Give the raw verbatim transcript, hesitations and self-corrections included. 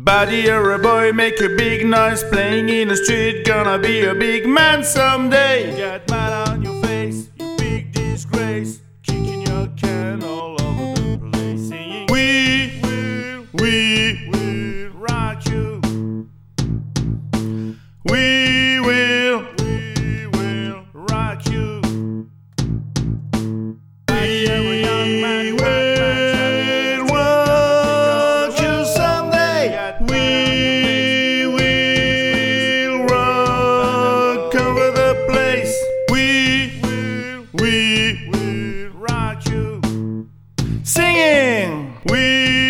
Buddy, you're a boy, make a big noise, playing in the street, gonna be a big man someday. You got mud on your face, you big disgrace, kicking your can all over the place, singing, we will, we will rock you. We will, we will rock you. We are a young man, will rock you someday. We will rock over the place. We will, we will rock you. Singing, we